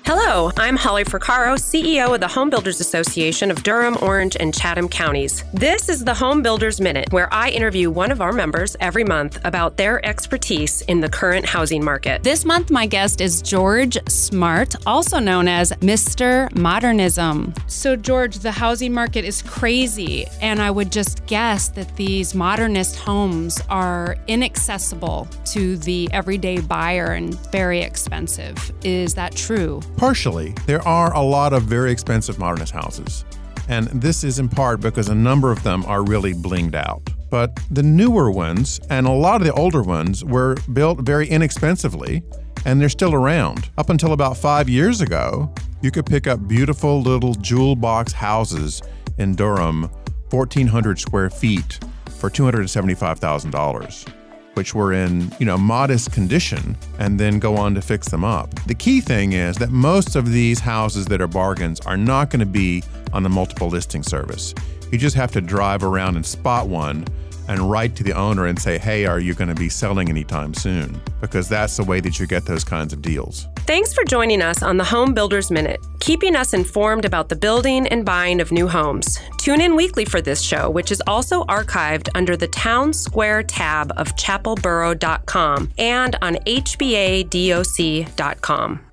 Hello, I'm Holly Fricaro, CEO of the Home Builders Association of Durham, Orange, and Chatham counties. This is the Home Builders Minute, where I interview one of our members every month about their expertise in the current housing market. This month, my guest is George Smart, also known as Mr. Modernism. So, George, the housing market is crazy, and I would just guess that these modernist homes are inaccessible to the everyday buyer and very expensive. Is that true? Partially. There are a lot of very expensive modernist houses, and this is in part because a number of them are really blinged out. But the newer ones and a lot of the older ones were built very inexpensively, and they're still around. Up until about 5 years ago, you could pick up beautiful little jewel box houses in Durham, 1,400 square feet for $275,000. which were in, modest condition, and then go on to fix them up. The key thing is that most of these houses that are bargains are not going to be on the multiple listing service. You just have to drive around and spot one and write to the owner and say, hey, are you going to be selling anytime soon? Because that's the way that you get those kinds of deals. Thanks for joining us on the Home Builders Minute, keeping us informed about the building and buying of new homes. Tune in weekly for this show, which is also archived under the Town Square tab of chapelborough.com and on hbadoc.com.